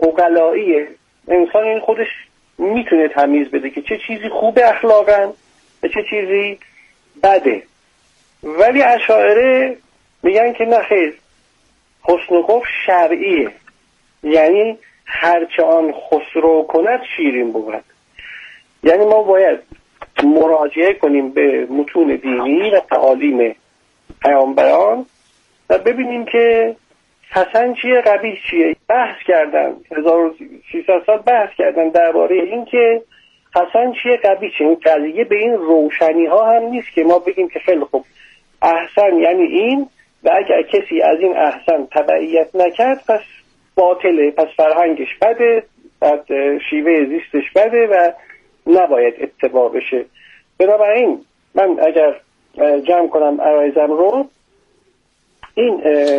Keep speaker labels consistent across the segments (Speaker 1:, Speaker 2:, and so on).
Speaker 1: عقلاییه. انسان این خودش میتونه تمیز بده که چه چیزی خوبه اخلاقاً و چه چیزی بده. ولی اشاعره میگن که نه خیر، حسن و خوف شرعیه، یعنی هرچه آن خسرو کند شیرین بود. یعنی ما باید مراجعه کنیم به متون دینی و تعالیم پیامبران و ببینیم که حسن چیه، قبیح چیه. بحث کردن 1600 سال بحث کردن درباره این که حسن چیه، قبیح چیه. این قضیه به این روشنی ها هم نیست که ما بگیم که خیلی خوب احسن یعنی این و اگر کسی از این احسن تبعیت نکرد پس باطله، پس فرهنگش بده، بعد شیوه زیستش بده و نباید اتباع بشه. بنابراین من اگر جمع کنم عرایزم رو، این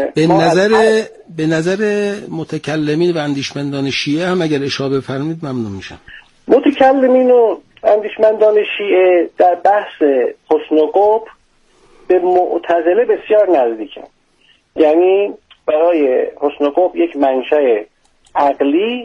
Speaker 2: به نظر متکلمین و اندیشمندان شیعه هم اگر اشاره بفرمایید ممنون میشم.
Speaker 1: متکلمین و اندیشمندان شیعه در بحث حسن و قبح به معتزله بسیار نزدیکن. یعنی برای حسن و قبح یک منشأ عقلی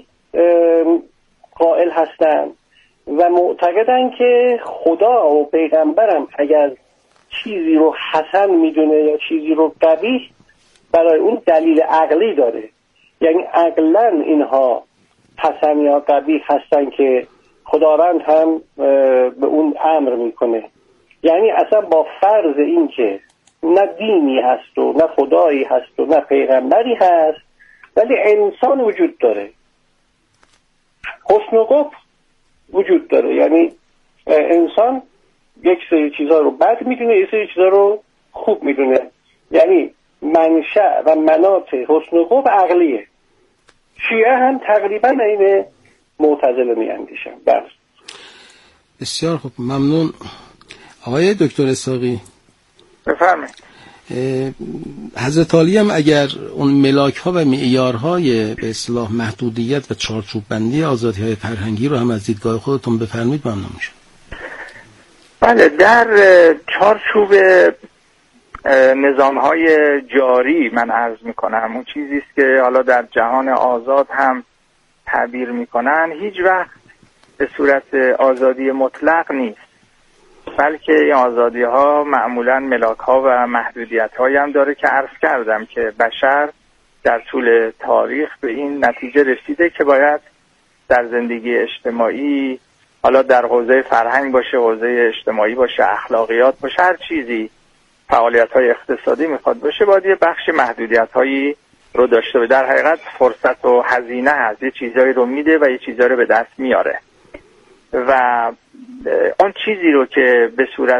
Speaker 1: قائل هستند و معتقدن که خدا و پیغمبرم اگر چیزی رو حسن میدونه یا چیزی رو قبیح برای اون دلیل عقلی داره. یعنی عقلاً اینها حسن یا قبیح هستن که خداوند هم به اون امر میکنه. یعنی اصلا با فرض این که نه دینی هست و نه خدایی هست و نه پیغمبری هست ولی انسان وجود داره، حسن و قبح وجود داره. یعنی انسان یک سری چیزها رو بد میدونه، یک سری چیزها رو خوب میدونه. یعنی منشأ و مناط حسن و قبح عقلیه. شیعه هم تقریبا این معتزله میاندیشن.
Speaker 2: بسیار خوب، ممنون. آقای دکتر اسحاقی
Speaker 3: بفرمایید.
Speaker 2: حضرت علی هم اگر اون ملاک ها و معیارهای به اصطلاح محدودیت و چارچوب بندی آزادی های فرهنگی رو هم از دیدگاه خودتون بفرمایید ممنون میشم.
Speaker 3: بله، در چارچوب نظام های جاری من عرض میکنم، اون چیزی است که حالا در جهان آزاد هم تعبیر میکنن، هیچ وقت به صورت آزادی مطلق نیست، بلکه این آزادی ها معمولا ملاک ها و محدودیت هایی هم داره که عرض کردم که بشر در طول تاریخ به این نتیجه رسیده که باید در زندگی اجتماعی، حالا در حوزه فرهنگ باشه، حوزه اجتماعی باشه، اخلاقیات باشه، هر چیزی، فعالیت های اقتصادی میخواد باشه، باید یه بخش محدودیت هایی رو داشته باشه. در حقیقت فرصت و هزینه هست، یه چیزایی رو میده و یه چیزایی رو به دست میاره و اون چیزی رو که به صورت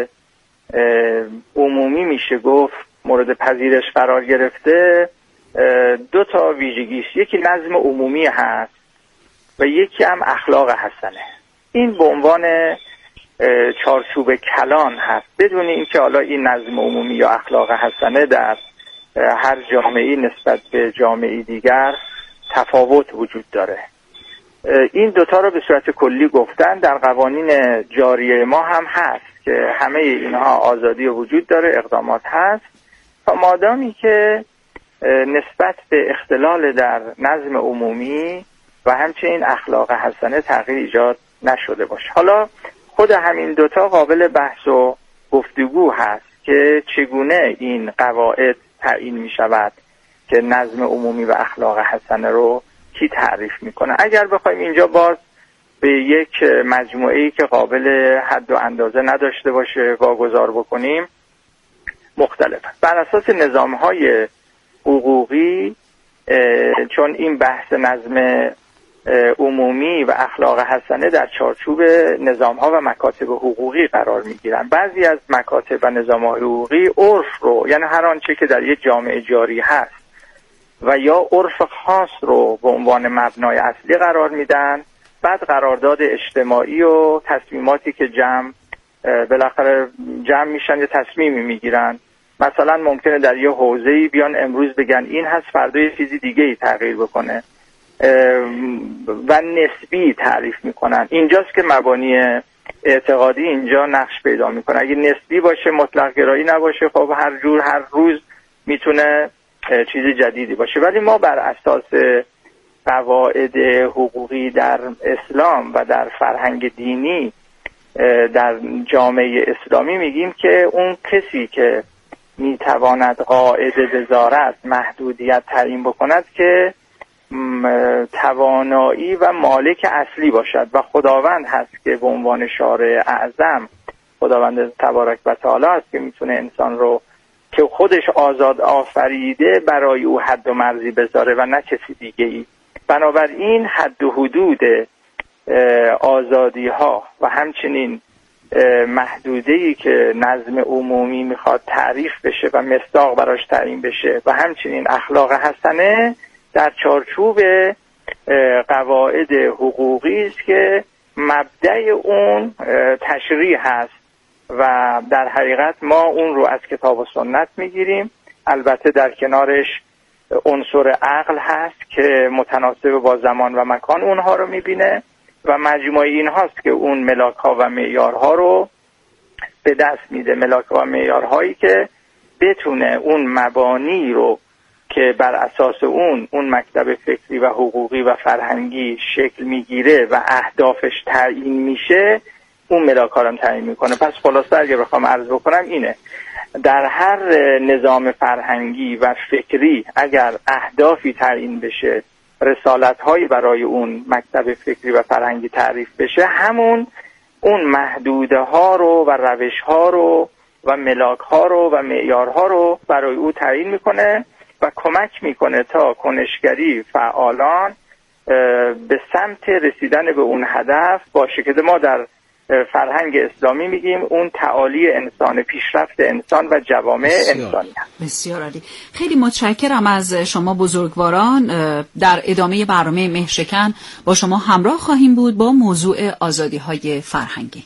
Speaker 3: عمومی میشه گفت مورد پذیرش قرار گرفته، دو تا ویژگیش، یکی نظم عمومی هست و یکی هم اخلاق حسنه. این به عنوان چارچوب کلان هست، بدون اینکه حالا این نظم عمومی یا اخلاق حسنه در هر جامعه‌ای نسبت به جامعه دیگر تفاوت وجود داره. این دوتا رو به صورت کلی گفتن. در قوانین جاری ما هم هست که همه اینها آزادی وجود داره، اقدامات هست، تا مادامی که نسبت به اختلال در نظم عمومی و همچنین اخلاق حسنه تغییر ایجاد نشده باشه. حالا خود همین دوتا قابل بحث و گفتگو هست که چگونه این قواعد تعیین می شود که نظم عمومی و اخلاق حسنه رو کی تعریف میکنه. اگر بخوایم اینجا باز به یک مجموعه‌ای که قابل حد و اندازه نداشته باشه واگذار بکنیم، مختلف بر اساس نظام‌های حقوقی، چون این بحث نظم عمومی و اخلاق حسنه در چارچوب نظام‌ها و مکاتب حقوقی قرار می‌گیرن. بعضی از مکاتب و نظام‌های حقوقی عرف رو، یعنی هر آنچه که در یک جامعه جاری هست و یا عرف خاص رو به عنوان مبنای اصلی قرار میدن، بعد قرارداد اجتماعی و تصمیماتی که بالاخره جمع میشن یا تصمیمی میگیرن. مثلا ممکنه در یه حوزه‌ای بیان امروز بگن این هست، فردا یه چیزی دیگه ای تغییر بکنه و نسبی تعریف میکنن. اینجاست که مبانی اعتقادی اینجا نقش پیدا میکنه. اگه نسبی باشه، مطلق گرایی نباشه، خب هر روز میتونه چیز جدیدی باشه. ولی ما بر اساس قواعد حقوقی در اسلام و در فرهنگ دینی در جامعه اسلامی میگیم که اون کسی که میتواند قاعده وزارت محدودیت تعیین بکند که توانایی و مالک اصلی باشد و خداوند هست که به عنوان شارع اعظم، خداوند تبارک و تعالی هست که میتونه انسان رو که خودش آزاد آفریده برای او حد و مرزی بذاره و نه کسی دیگه ای. بنابراین حد و حدود آزادی ها و همچنین محدوده‌ای که نظم عمومی میخواد تعریف بشه و مصداق براش تعیین بشه و همچنین اخلاق حسنه در چارچوب قواعد حقوقی است که مبدأ اون تشریع هست و در حقیقت ما اون رو از کتاب و سنت میگیریم. البته در کنارش عنصر عقل هست که متناسب با زمان و مکان اونها رو میبینه و مجموعه این هاست که اون ملاک‌ها و معیارها رو به دست میده، ملاک‌ها و معیارهایی که بتونه اون مبانی رو که بر اساس اون مکتب فکری و حقوقی و فرهنگی شکل میگیره و اهدافش تعیین میشه، اون ملاک‌ها رو تعیین میکنه. پس خلاصه اگه بخوام عرض بکنم اینه، در هر نظام فرهنگی و فکری اگر اهدافی تعیین بشه، رسالت‌هایی برای اون مکتب فکری و فرهنگی تعریف بشه، همون اون محدوده ها رو و روش ها رو و ملاک ها رو و معیارها رو برای او تعیین میکنه و کمک میکنه تا کنشگری فعالان به سمت رسیدن به اون هدف باشه که ما در فرهنگ اسلامی میگیم اون تعالی انسان، پیشرفت انسان و جوامع انسانی هست.
Speaker 4: بسیار عالی. خیلی متشکرم از شما بزرگواران. در ادامه برنامه مهرشکن با شما همراه خواهیم بود با موضوع آزادی‌های فرهنگی.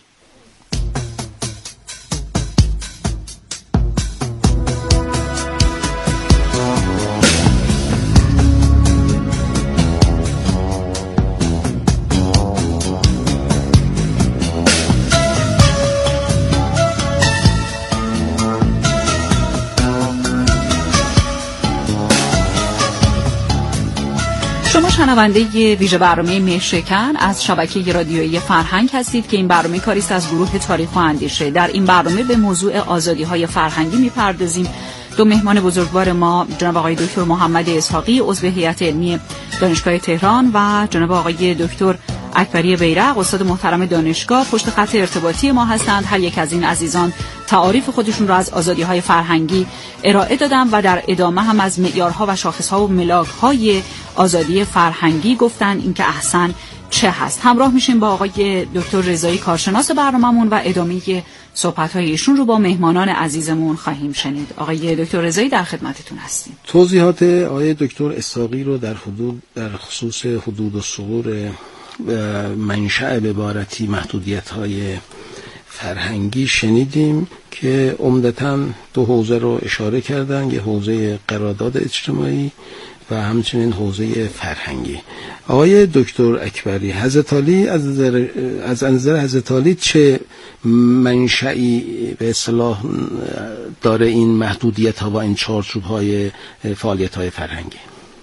Speaker 4: شنونده ویژه برنامه مهرشکن از شبکه رادیویی فرهنگ هستید که این برنامه کاری است از گروه تاریخ و اندیشه. در این برنامه به موضوع آزادی‌های فرهنگی می‌پردازیم. دو مهمان بزرگوار ما جناب آقای دکتر محمد اسحاقی عضو هیئت علمی دانشگاه تهران و جناب آقای دکتر اکبری بیرق استاد محترم دانشگاه پشت خط ارتباطی ما هستند. هر یک از این عزیزان تعاریف خودشون را از آزادی‌های فرهنگی ارائه دادن و در ادامه هم از معیارها و شاخص‌ها و ملاک‌های آزادی فرهنگی گفتن اینکه احسن چه هست. همراه میشیم با آقای دکتر رضایی کارشناس برنامه‌مون و ادامه صحبت‌های ایشون رو با مهمانان عزیزمون خواهیم شنید. آقای دکتر رضایی در خدمتتون هستیم.
Speaker 2: توضیحات آقای دکتر اسحاقی رو در خصوص حدود و ثغور منشأ عبارتی محدودیت‌های فرهنگی شنیدیم که عمدتاً دو حوزه رو اشاره کردن، یه حوزه قرارداد اجتماعی و همچنین حوزه فرهنگی. آقای دکتر اکبری، حضرت علی از نظر حضرت علی چه منشأی به اصطلاح داره این محدودیت ها و این چارچوب های فعالیت های فرهنگی؟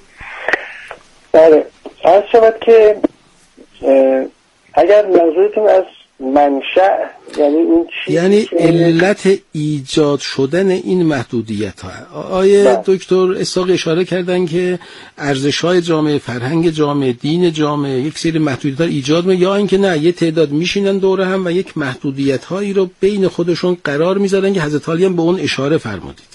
Speaker 1: بله، عرض شود که اگر منظورتون از منشأ یعنی این چی،
Speaker 2: یعنی علت ایجاد شدن این محدودیت ها، آیه دکتر اسحاقی اشاره کردن که ارزش‌های جامعه، فرهنگ جامعه، دین جامعه یک سری محدودیت‌ها ایجاد می‌کنه، یا اینکه نه یه تعداد میشینن دوره هم و یک محدودیت‌هایی رو بین خودشون قرار می‌ذارن که حضرت علی هم به اون اشاره فرمودید.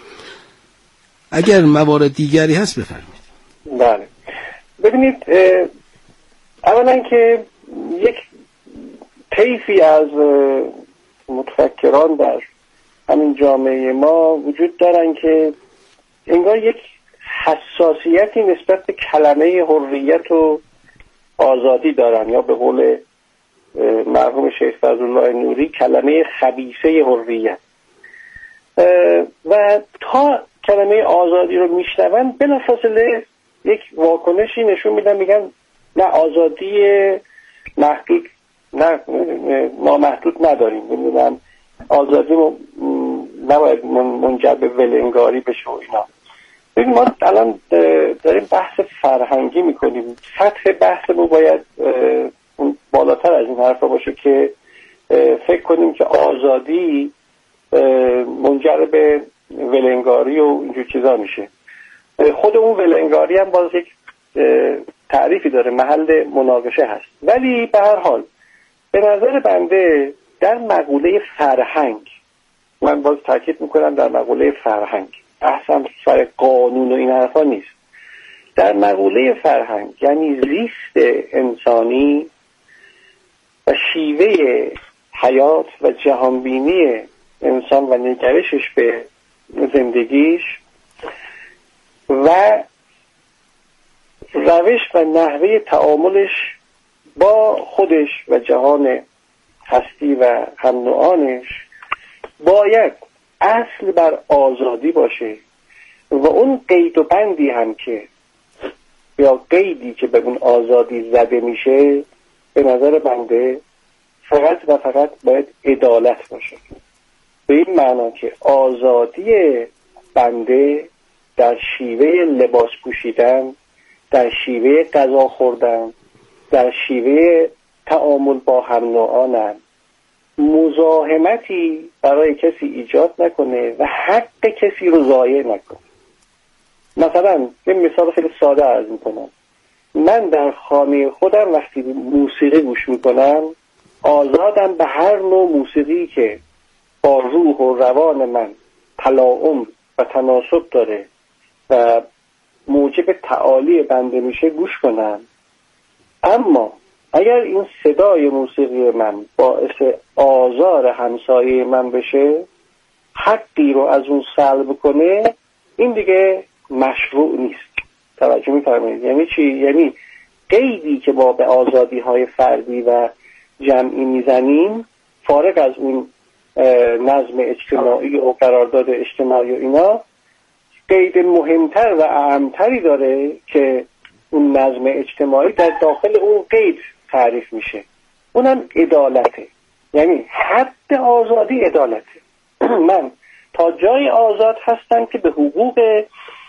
Speaker 2: اگر موارد دیگری هست بفرمایید.
Speaker 1: بله، ببینید اولا که یک طیفی از متفکران در همین جامعه ما وجود دارن که انگار یک حساسیتی نسبت به کلمه حریت و آزادی دارن، یا به قول مرحوم شیخ فضلالله نوری کلمه خبیثه حریت، و تا کلمه آزادی رو میشنون بلافاصله یک واکنشی نشون میدن، میگن نه آزادی محدود، نه ما محدود نداریم، نمیدونم آزادی نباید منجر به ولنگاری بشه و اینا. ببین ما الان داریم بحث فرهنگی میکنیم، سطح بحثمون باید بالاتر از این حرفا باشه که فکر کنیم که آزادی منجر به ولنگاری و اینجور چیزا میشه. خود اون ولنگاری هم باز یک تعریفی داره، محل مناقشه هست. ولی به هر حال به نظر بنده در مقوله فرهنگ، من باز تاکید میکنم در مقوله فرهنگ، اصلا سر قانون و این حرفا نیست، در مقوله فرهنگ یعنی زیست انسانی و شیوه حیات و جهانبینی انسان و نگرشش به زندگیش و روش و نحوه تعاملش با خودش و جهان هستی و هم نوعانش باید اصل بر آزادی باشه و اون قید و بندی هم که یا قیدی که به اون آزادی زده میشه به نظر بنده فقط و فقط باید عدالت باشه. به این معنا که آزادی بنده در شیوه لباس پوشیدن، در شیوه غذا خوردن، در شیوه تعامل با هم نوعانم مزاحمتی برای کسی ایجاد نکنه و حق کسی رو ضایع نکنه. مثلا یه مثال خیلی ساده عرض میکنم. من در خانه خودم وقتی موسیقی گوش میکنم آزادم به هر نوع موسیقی که با روح و روان من تلاؤم و تناسب داره و موجب تعالی بنده میشه گوش کنم. اما اگر این صدای موسیقی من باعث آزار همسایه من بشه، حقی رو از اون سلب کنه، این دیگه مشروع نیست. توجه می‌فرمایید؟ یعنی چی؟ یعنی قیدی که با به آزادی‌های فردی و جمعی میزنیم فارغ از اون نظم اجتماعی و قرارداد اجتماعی و اینا، قید مهمتر و اهمتری داره که اون نظم اجتماعی در داخل اون قید تعریف میشه، اونم عدالته. یعنی حد آزادی عدالته. من تا جای آزاد هستم که به حقوق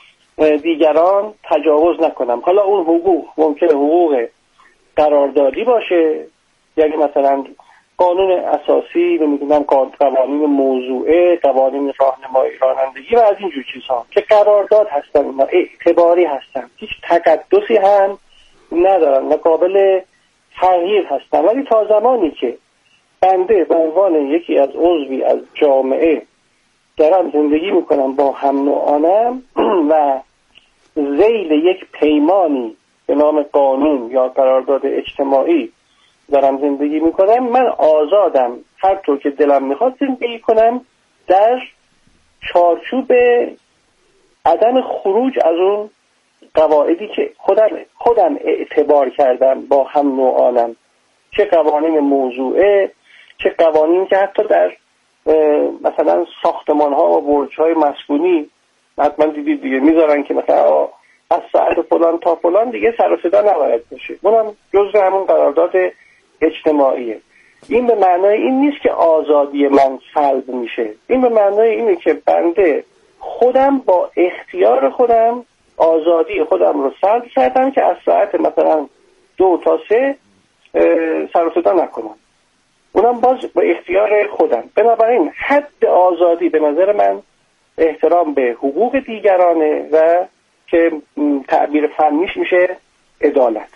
Speaker 1: دیگران تجاوز نکنم. حالا اون حقوق ممکنه حقوق قراردادی باشه، یعنی مثلا قانون اساسی، نمیدونم قوانین موضوعه، قوانین راهنمایی رانندگی و از این جور چیزها که قرارداد هستن، اینا اعتباری هستن، هیچ تقدسی هم ندارن و قابل تغییر هستن. ولی تا زمانی که بنده به عنوان یکی از عضوی از جامعه دارم زندگی میکنم با هم نوعانم و ذیل یک پیمانی به نام قانون یا قرارداد اجتماعی دارم زندگی میکنم، من آزادم هر طور که دلم میخواد زندگی کنم در چارچوب عدم خروج از اون قواعدی که خودم اعتبار کردم با هم نوعانم، چه قوانین موضوعه، چه قوانین که حتی در مثلا ساختمان ها و برج های مسکونی حتما دیدید دیگه میذارن که مثلا از ساعت فلان تا فلان دیگه سر و صدا نباید بشه، اونم جزء همون قرارداد اجتماعیه. این به معنای این نیست که آزادی من سلب میشه، این به معنای اینه که بنده خودم با اختیار خودم آزادی خودم رو سلب کردم که از ساعت مثلا 2 تا 3 سر و صدا نکنم، اونم باز با اختیار خودم. بنابراین حد آزادی به نظر من احترام به حقوق دیگرانه و که تعبیر فنیش میشه عدالت.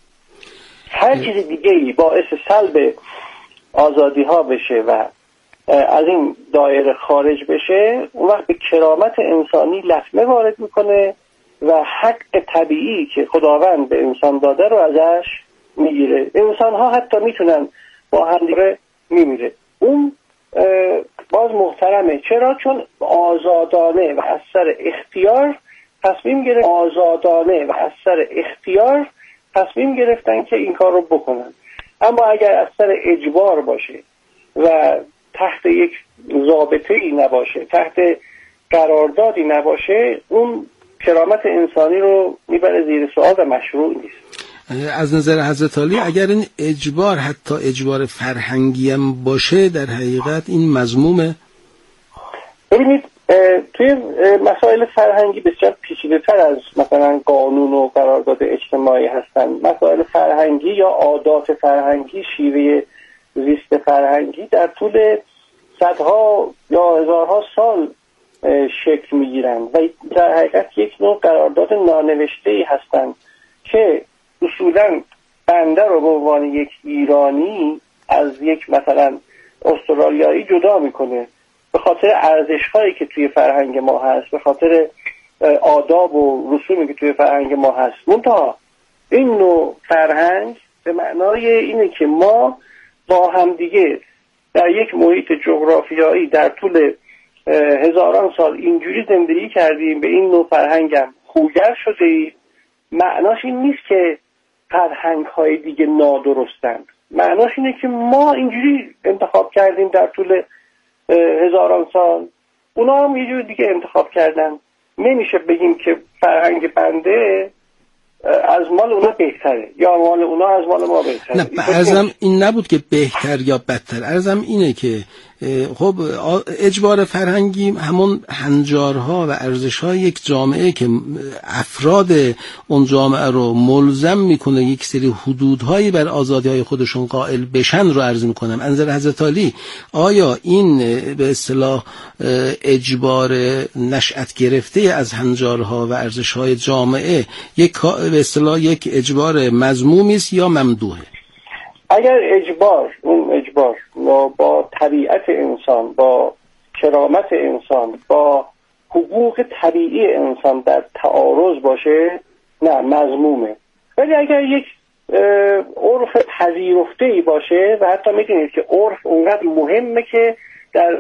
Speaker 1: هر چیز دیگه‌ای باعث سلب آزادی ها بشه و از این دایره خارج بشه، اون وقت به کرامت انسانی لطمه وارد میکنه و حق طبیعی که خداوند به انسان داده رو ازش میگیره. انسان ها حتی میتونن با هم دیگه میمیره، اون باز محترمه. چرا؟ چون آزادانه و از سر اختیار تصمیم گرفت، آزادانه و از سر اختیار تصمیم گرفتن که این کار رو بکنن. اما اگر از سر اجبار باشه و تحت یک ضابطه‌ای نباشه، تحت قراردادی نباشه، اون کرامت انسانی رو میبره زیر سوال و مشروع نیست.
Speaker 2: از نظر حضرت عالی اگر این اجبار حتی اجبار فرهنگی هم باشه، در حقیقت این مذمومه.
Speaker 1: ببینید توی مسائل فرهنگی بسیار پیچیده‌تر از مثلا قانون و قرارداد اجتماعی هستن. مسائل فرهنگی یا عادات فرهنگی، شیوه زیست فرهنگی در طول صدها یا هزارها سال شکل میگیرن و در حقیقت یک نوع قرارداد نانوشته‌ای هستن که اصولاً بنده رو به عنوان یک ایرانی از یک مثلا استرالیایی جدا میکنه به خاطر ارزش‌هایی که توی فرهنگ ما هست، به خاطر آداب و رسومی که توی فرهنگ ما هست. منتها این نوع فرهنگ به معنای اینه که ما با همدیگه در یک محیط جغرافیایی در طول هزاران سال اینجوری زندگی کردیم، به این نوع فرهنگم خوگر شده ایم. معناش این نیست که فرهنگ‌های دیگه نادرستند، معناش اینه که ما اینجوری انتخاب کردیم در طول هزاران سال، اونا هم یه جور دیگه انتخاب کردن. نمیشه بگیم که فرهنگ بنده از مال اونا بهتره یا مال اونا از مال ما بهتره.
Speaker 2: نه، عرضم این نبود که بهتر یا بدتر، عرضم اینه که خب اجبار فرهنگی همون هنجارها و ارزش‌های یک جامعه که افراد اون جامعه رو ملزم میکنه یک سری حدودهایی بر آزادی‌های خودشون قائل بشن رو عرض میکنم. انظر حضرت عالی آیا این به اصطلاح اجبار نشأت گرفته از هنجارها و ارزش‌های جامعه یک به اصطلاح یک اجبار مذمومی است یا ممدوحه؟
Speaker 1: اگر اون اجبار با طبیعت انسان، با کرامت انسان، با حقوق طبیعی انسان در تعارض باشه، نه مذمومه. ولی اگر یک عرف پذیرفته‌ای باشه و حتی می‌دونید که عرف اونقدر مهمه که در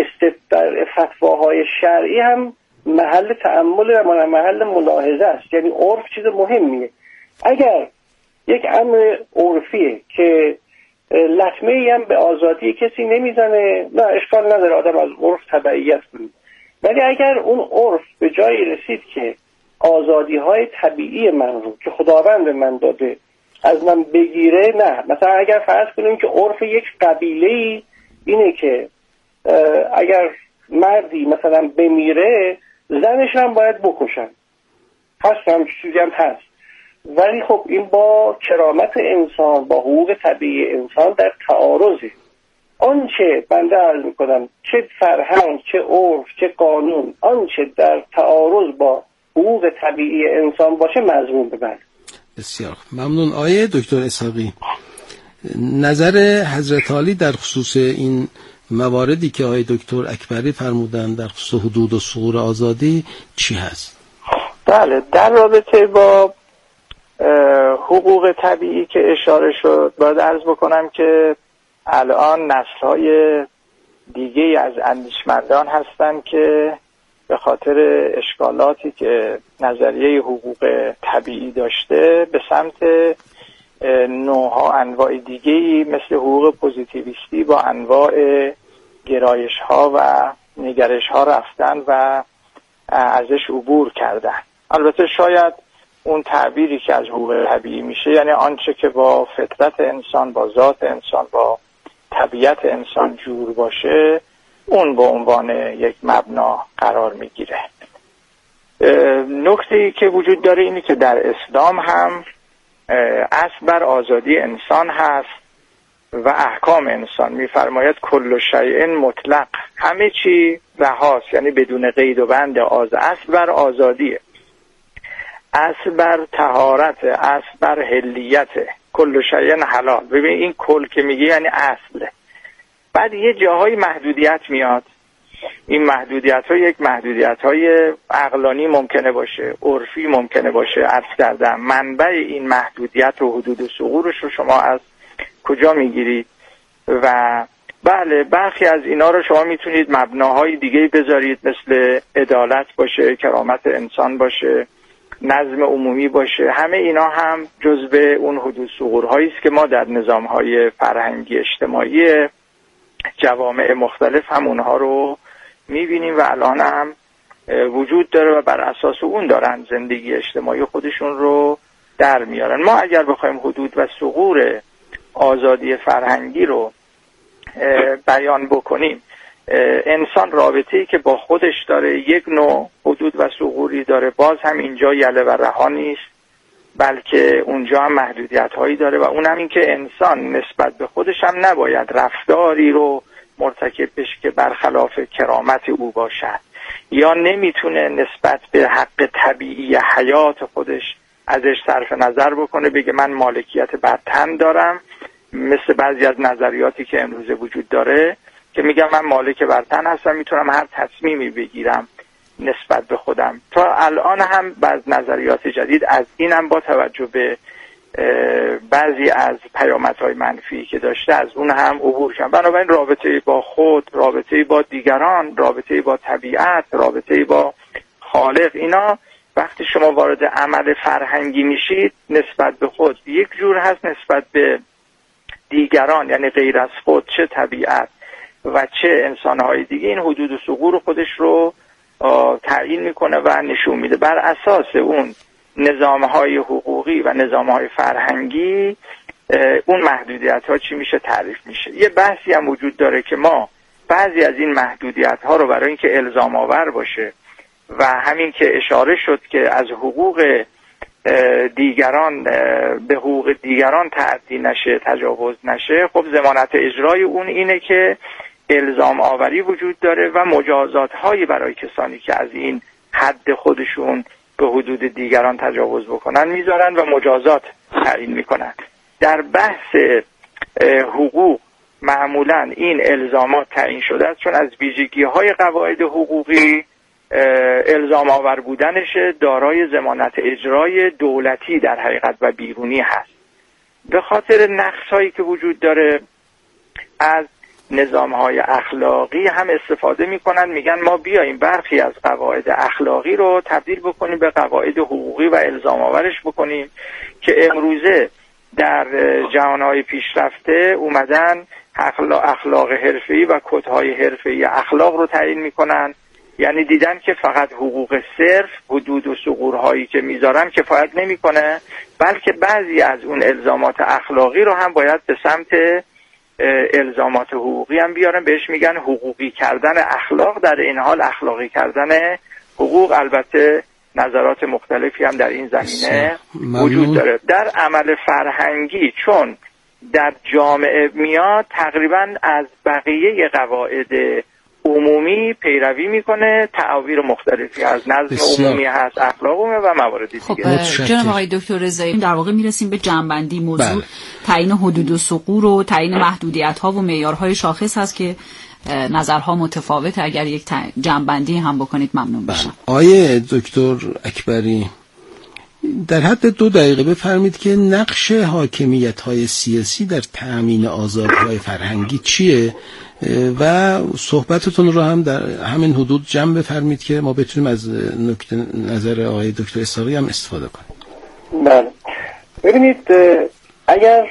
Speaker 1: فتواهای شرعی هم محل تأمل و محل ملاحظه است، یعنی عرف چیز مهمیه. اگر یک امر عرفیه که لطمه‌ای هم به آزادی کسی نمیزنه، نه اشکال نداره آدم از عرف تبعیت کنه. ولی اگر اون عرف به جایی رسید که آزادی‌های طبیعی من رو که خداوند من داده از من بگیره، نه. مثلا اگر فرض کنیم که عرف یک قبیله‌ای اینه که اگر مردی مثلا بمیره زنش هم باید بکشن، هست هم چیزی هم هست، ولی خب این با کرامت انسان، با حقوق طبیعی انسان در تعارضه. آنچه بنده عرض میکنم چه فرهنگ، چه عرف، چه قانون، آنچه در تعارض با حقوق طبیعی انسان باشه مذموم ببند.
Speaker 2: بسیار ممنون. آیه دکتر اسحاقی، نظر حضرت عالی در خصوص این مواردی که آیه دکتر اکبری فرمودن در خصوص حدود و ثغور آزادی چی هست؟
Speaker 3: بله، در رابطه با حقوق طبیعی که اشاره شد باید عرض بکنم که الان نسل‌های دیگه از اندیشمندان هستند که به خاطر اشکالاتی که نظریه حقوق طبیعی داشته به سمت نوعها انواع دیگه‌ای مثل حقوق پوزیتیویستی با انواع گرایش‌ها و نگرش‌ها رفتن و ازش عبور کردن. البته شاید اون تعبیری که از حقوق طبیعی میشه یعنی آنچه که با فطرت انسان، با ذات انسان، با طبیعت انسان جور باشه، اون به عنوان یک مبنا قرار میگیره. نکته‌ای که وجود داره اینی که در اسلام هم اصل بر آزادی انسان هست و احکام انسان میفرماید کل شیء مطلق، همه چی رهاست، یعنی بدون قید و بند. اصل بر آزادیه، اصل بر طهارت، اصل بر حلیت، کل شیء حلال. ببین این کل که میگه یعنی اصله. بعد یه جاهای محدودیت میاد، این محدودیت ها یک محدودیت های عقلانی ممکنه باشه، عرفی ممکنه باشه. عرض کردم منبع این محدودیت و حدود و ثغورش رو شما از کجا میگیرید و بله برخی از اینا رو شما میتونید مبناهای دیگه بذارید، مثل عدالت باشه، کرامت انسان باشه، نظم عمومی باشه. همه اینا هم جزء اون حدود ثغورهایی است که ما در نظامهای فرهنگی اجتماعی جوامع مختلف هم اونها رو میبینیم و الان هم وجود داره و بر اساس اون دارن زندگی اجتماعی خودشون رو در میارن. ما اگر بخوایم حدود و ثغور آزادی فرهنگی رو بیان بکنیم، انسان رابطه‌ای که با خودش داره یک نوع حدود و ثغوری داره، باز هم اینجا یله و رها نیست، بلکه اونجا هم محدودیت‌هایی داره و اونم این که انسان نسبت به خودش هم نباید رفتاری رو مرتکب بشه که برخلاف کرامت او باشد، یا نمیتونه نسبت به حق طبیعی حیات خودش ازش صرف نظر بکنه، بگه من مالکیت بر تن دارم، مثل بعضی از نظریاتی که امروزه وجود داره که میگم من مالک بر تن هستم، میتونم هر تصمیمی بگیرم نسبت به خودم. تا الان هم بعض نظریات جدید از اینم با توجه به بعضی از پیامدهای منفی که داشته از اون هم عبور کردن. بنابراین رابطه با خود، رابطه با دیگران، رابطه با طبیعت، رابطه با خالق، اینا وقتی شما وارد عمل فرهنگی میشید نسبت به خود یک جور هست، نسبت به دیگران یعنی غیر از خود چه طبیعت و چه انسانهای دیگه این حدود و ثغور خودش رو تعیین میکنه و نشون میده. بر اساس اون نظامهای حقوقی و نظامهای فرهنگی اون محدودیت ها چی میشه تعریف میشه. یه بحثی هم وجود داره که ما بعضی از این محدودیت ها رو برای اینکه الزام آور باشه و همین که اشاره شد که از حقوق دیگران به حقوق دیگران تعدی نشه، تجاوز نشه، خب ضمانت اجرای اون اینه که الزام آوری وجود داره و مجازات هایی برای کسانی که از این حد خودشون به حدود دیگران تجاوز بکنن میذارن و مجازات تعیین میکنن. در بحث حقوق معمولا این الزامات تعیین شده است چون از ویژگی‌های قواعد حقوقی الزام آور بودنش دارای ضمانت اجرای دولتی در حقیقت و بیرونی هست. به خاطر نقص‌هایی که وجود داره از نظام‌های اخلاقی هم استفاده می‌کنن، میگن ما بیاییم برخی از قواعد اخلاقی رو تبدیل بکنیم به قواعد حقوقی و الزام آورش بکنیم که امروزه در جهان‌های پیشرفته اومدن اخلاق حرفه‌ای و کدهای حرفه‌ای اخلاق رو تعیین می‌کنن، یعنی دیدن که فقط حقوق صرف حدود و ثغورهایی که میذارن کفایت نمی‌کنه، بلکه بعضی از اون الزامات اخلاقی رو هم باید به سمت الزامات حقوقی هم بیارن، بهش میگن حقوقی کردن اخلاق، در این حال اخلاقی کردن حقوق. البته نظرات مختلفی هم در این زمینه وجود داره. در عمل فرهنگی چون در جامعه میاد تقریبا از بقیه قواعد عمومی پیروی میکنه، تعابیر مختلفی از نظم عمومی هست، اخلاق عمومی و موارد دیگه.
Speaker 4: خب جناب آقای دکتر رضایی در واقع میرسیم به جنبندی موضوع. تعیین حدود و ثغور و تعیین محدودیت ها و معیارهای شاخص هست که نظرها متفاوته. اگر یک جنبندی هم بکنید ممنون میشم.
Speaker 2: آیه دکتر اکبری در حد 2 دقیقه بفرمید که نقش حاکمیت‌های سیاسی در تأمین آزادی‌های فرهنگی چیه و صحبتتون رو هم در همین حدود جمع بفرمید که ما بتونیم از نکته نظر آقای دکتر اسحاقی هم استفاده کنیم.
Speaker 1: بله، ببینید اگر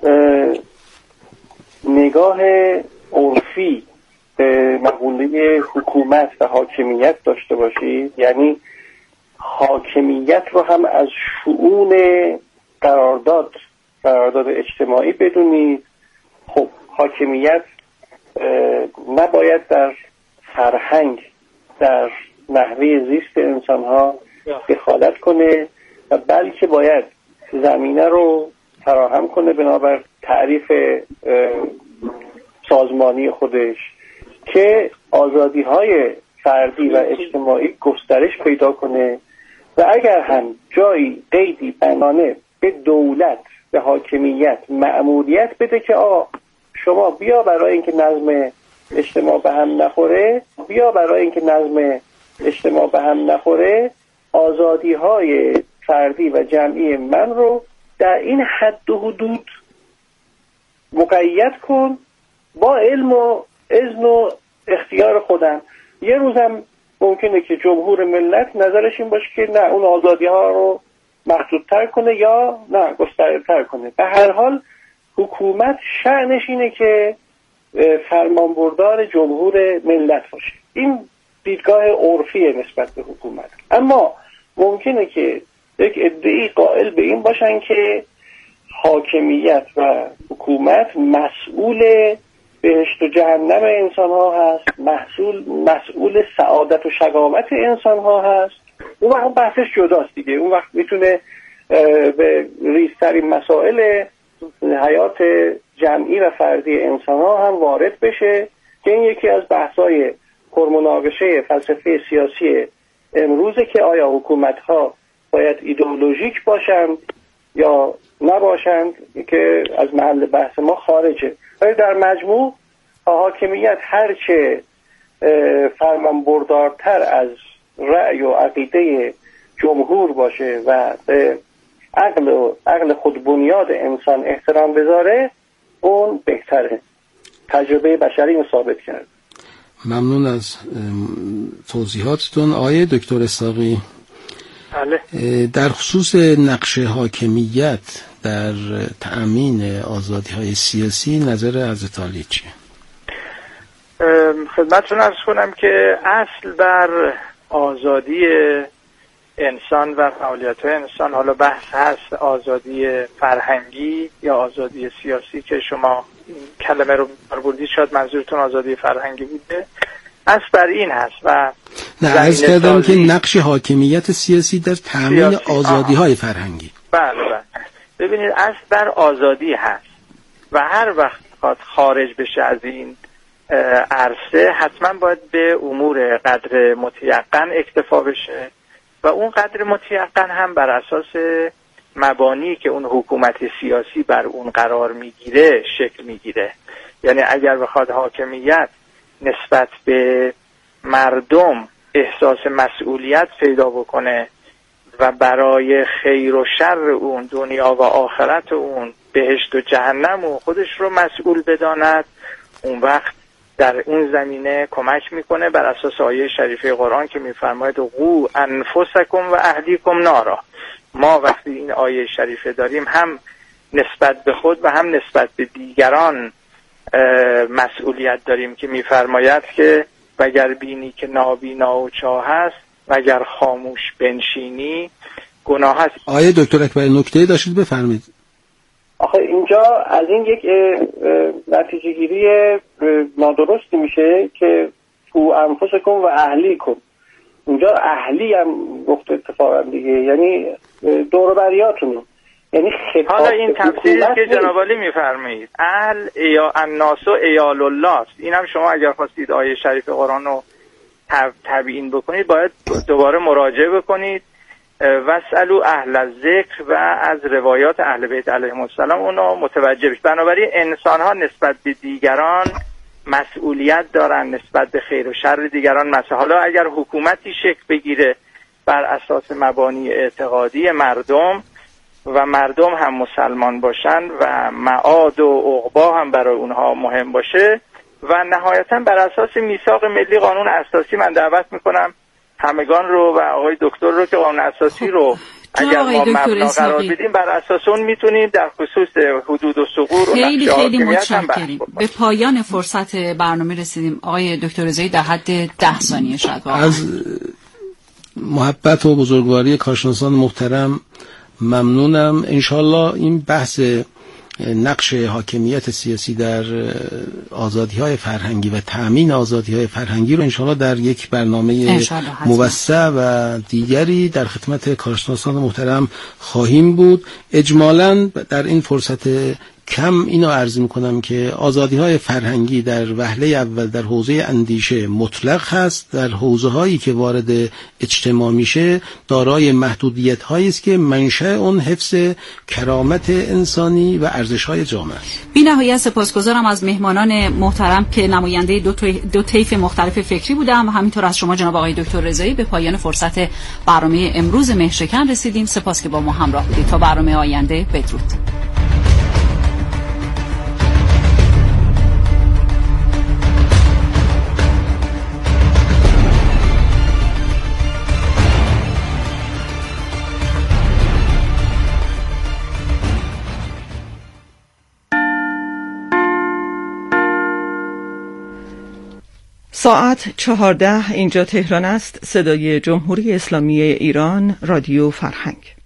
Speaker 1: نگاه عرفی به مقوله حکومت و حاکمیت داشته باشید، یعنی حاکمیت رو هم از شؤون قرارداد اجتماعی بدونید، خب حاکمیت نباید در فرهنگ، در نحوه زیست انسان‌ها دخالت کنه و بلکه باید زمینه رو فراهم کنه بنابر تعریف سازمانی خودش که آزادی‌های فردی و اجتماعی گسترش پیدا کنه و اگر هم جایی قیدی بنانه به دولت، به حاکمیت مأموریت بده که شما بیا برای اینکه نظم اجتماع به هم نخوره آزادی‌های فردی و جمعی من رو در این حد و حدود مقید کن با علم و اذن و اختیار خودم. یه روزم ممکنه که جمهور ملت نظرش این باشه که نه اون آزادی‌ها رو محدودتر کنه یا نه گسترتر کنه. به هر حال حکومت شأنش اینه که فرمانبردار جمهور ملت باشه. این دیدگاه عرفیه نسبت به حکومت. اما ممکنه که یک عده‌ای قائل به این باشن که حاکمیت و حکومت مسئول بهشت و جهنم انسان ها هست، مسئول سعادت و شقاوت انسان ها هست، اون وقت بحثش جداست دیگه. اون وقت میتونه به ریزترین مسائل حیات جمعی و فردی انسان ها هم وارد بشه که این یکی از بحث‌های پرمناقشه فلسفه سیاسی امروزه که آیا حکومت ها باید ایدئولوژیک باشند یا نباشند که از محل بحث ما خارجه. ولی در مجموع حاکمیت هرچه فرمانبردارتر از رأی و عقیده جمهور باشه و به عقل خودبنیاد انسان احترام بذاره اون بهتره. تجربه بشری رو ثابت کرد.
Speaker 2: ممنون از توضیحاتتون آقای دکتر اسحاقی. در خصوص نقش حاکمیت در تأمین آزادی‌های سیاسی نظر حضرت عالی چیه؟
Speaker 3: خدمتتون عرض کنم که اصل بر آزادی انسان و فعالیت‌های انسان، حالا بحث هست آزادی فرهنگی یا آزادی سیاسی که شما کلمه رو بردید، شاید منظورتون آزادی فرهنگی بوده. اصل بر این هست و
Speaker 2: نه عرض کردم که نقش حاکمیت سیاسی در تأمین آزادی‌های فرهنگی.
Speaker 3: بله. ببینید اصل بر آزادی هست و هر وقت خواهد خارج بشه از این عرصه حتما باید به امور قدر متیقن اکتفا بشه و اون قدر متیقن هم بر اساس مبانی که اون حکومت سیاسی بر اون قرار میگیره شکل میگیره. یعنی اگر بخواد حاکمیت نسبت به مردم احساس مسئولیت پیدا بکنه و برای خیر و شر اون، دنیا و آخرت اون، بهشت و جهنم و خودش رو مسئول بداند، اون وقت در اون زمینه کمک میکنه بر اساس آیه شریفه قرآن که میفرماید قو انفسکم و اهلیکم نارا. ما وقتی این آیه شریفه داریم هم نسبت به خود و هم نسبت به دیگران مسئولیت داریم که میفرماید که وگر بینی که نابینا و چاه هست وگر خاموش بنشینی گناه هست.
Speaker 2: آیه دکتر اکبر نکته داشتید بفرمایید.
Speaker 1: آخه اینجا از این یک نتیجه گیری نادرستی میشه که تو انفسکم و اهلیکم، اونجا اهلی هم گفته اتفاقا دیگه، یعنی دور و بریاتون، یعنی خطاب. حالا
Speaker 3: این تفسیری که جناب عالی میفرمایید اهل یا الناس و ایال الله، این هم شما اگر خواستید آیه شریف قرآن رو تبیین بکنید باید دوباره مراجعه بکنید واسالو اهل الذکر و از روایات اهل بیت علیهم السلام اونو متوجه بشید. بنابراین انسان ها نسبت به دیگران مسئولیت دارن، نسبت به خیر و شر دیگران مسئول. حالا اگر حکومتی شکل بگیره بر اساس مبانی اعتقادی مردم و مردم هم مسلمان باشن و معاد و عقبا هم برای اونها مهم باشه و نهایتا بر اساس میثاق ملی قانون اساسی، من دعوت میکنم همگان رو و آقای دکتر رو که قانون اساسی رو اگر ما مبنا قرار بدیم بر اساس اون میتونیم در خصوص حدود و ثغور و
Speaker 4: خیلی متشکریم. به پایان فرصت برنامه رسیدیم آقای دکتر رضایی، در حد 10 ثانیه شاید
Speaker 2: از محبت و بزرگواری کارشناسان محترم ممنونم. انشالله این بحث نقش حاکمیت سیاسی در آزادی‌های فرهنگی و تأمین آزادی‌های فرهنگی رو انشالله در یک برنامه موسع و دیگری در خدمت کارشناسان محترم خواهیم بود. اجمالاً در این فرصت کم اینو عرض میکنم که آزادی‌های فرهنگی در وهله اول در حوزه اندیشه مطلق هست، در حوزه‌هایی که وارد اجتماع میشه دارای محدودیت‌هایی است که منشأ اون حفظ کرامت انسانی و ارزش‌های جامعه است.
Speaker 4: بی‌نهایت سپاسگزارم از مهمانان محترم که نماینده دو طیف مختلف فکری بودند و همینطور از شما جناب آقای دکتر رضایی. به پایان فرصت برنامه امروز مهرشکن رسیدیم. سپاس که با ما همراه بودید. تا برنامه آینده بدرود.
Speaker 5: ساعت 14 اینجا تهران است. صدای جمهوری اسلامی ایران، رادیو فرهنگ.